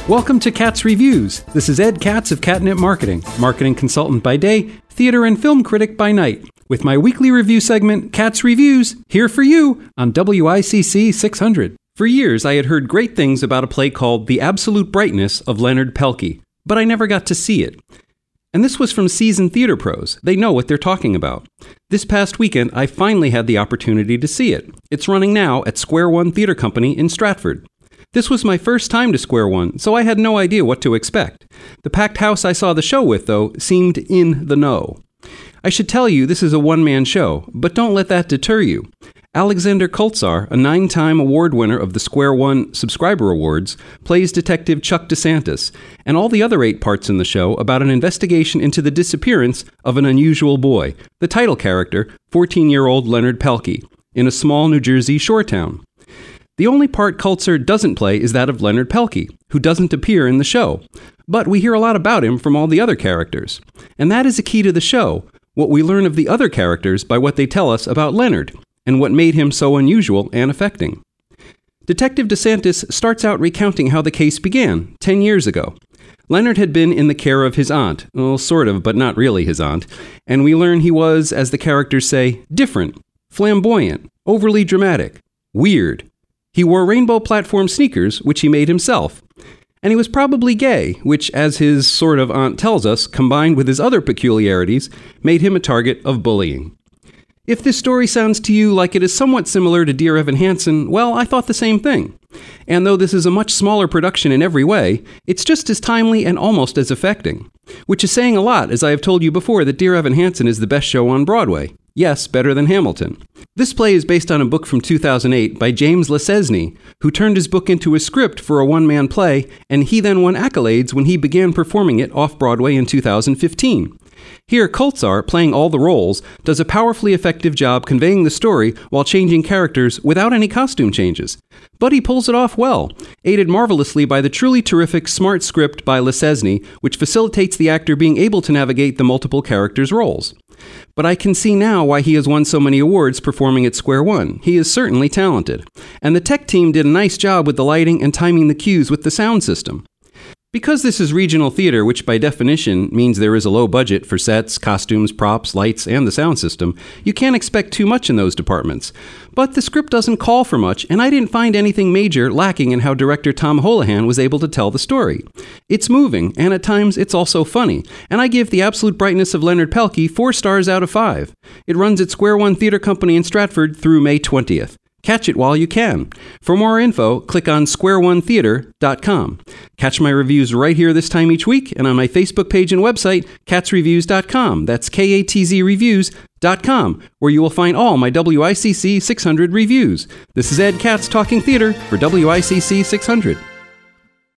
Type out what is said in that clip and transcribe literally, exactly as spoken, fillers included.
Welcome to Katz Reviews. This is Ed Katz of Catnip Marketing, marketing consultant by day, theater and film critic by night, with my weekly review segment, Katz Reviews, here for you on W I C C six hundred. For years, I had heard great things about a play called The Absolute Brightness of Leonard Pelkey, but I never got to see it. And this was from seasoned theater pros. They know what they're talking about. This past weekend, I finally had the opportunity to see it. It's running now at Square One Theater Company in Stratford. This was my first time to Square One, so I had no idea what to expect. The packed house I saw the show with, though, seemed in the know. I should tell you this is a one-man show, but don't let that deter you. Alexander Koltzar, a nine-time award winner of the Square One Subscriber Awards, plays Detective Chuck DeSantis, and all the other eight parts in the show about an investigation into the disappearance of an unusual boy, the title character, fourteen-year-old Leonard Pelkey, in a small New Jersey shore town. The only part Koltzar doesn't play is that of Leonard Pelkey, who doesn't appear in the show. But we hear a lot about him from all the other characters. And that is a key to the show, what we learn of the other characters by what they tell us about Leonard, and what made him so unusual and affecting. Detective DeSantis starts out recounting how the case began, ten years ago. Leonard had been in the care of his aunt, well, sort of, but not really his aunt, and we learn he was, as the characters say, different, flamboyant, overly dramatic, weird. He wore rainbow platform sneakers, which he made himself. And he was probably gay, which, as his sort of aunt tells us, combined with his other peculiarities, made him a target of bullying. If this story sounds to you like it is somewhat similar to Dear Evan Hansen, well, I thought the same thing. And though this is a much smaller production in every way, it's just as timely and almost as affecting. Which is saying a lot, as I have told you before that Dear Evan Hansen is the best show on Broadway. Yes, better than Hamilton. This play is based on a book from two thousand eight by James Lesesny, who turned his book into a script for a one-man play, and he then won accolades when he began performing it off-Broadway in two thousand fifteen. Here, Koltzar, playing all the roles, does a powerfully effective job conveying the story while changing characters without any costume changes. But he pulls it off well, aided marvelously by the truly terrific smart script by Lesesny, which facilitates the actor being able to navigate the multiple characters' roles. But I can see now why he has won so many awards performing at Square One. He is certainly talented. And the tech team did a nice job with the lighting and timing the cues with the sound system. Because this is regional theater, which by definition means there is a low budget for sets, costumes, props, lights, and the sound system, you can't expect too much in those departments. But the script doesn't call for much, and I didn't find anything major lacking in how director Tom Holohan was able to tell the story. It's moving, and at times it's also funny, and I give The Absolute Brightness of Leonard Pelkey four stars out of five. It runs at Square One Theater Company in Stratford through May twentieth. Catch it while you can. For more info, click on square one theater dot com. Catch my reviews right here this time each week and on my Facebook page and website, katz reviews dot com. That's K A T Z reviews dot com, where you will find all my W I C C six hundred reviews. This is Ed Katz talking theater for W I C C six hundred.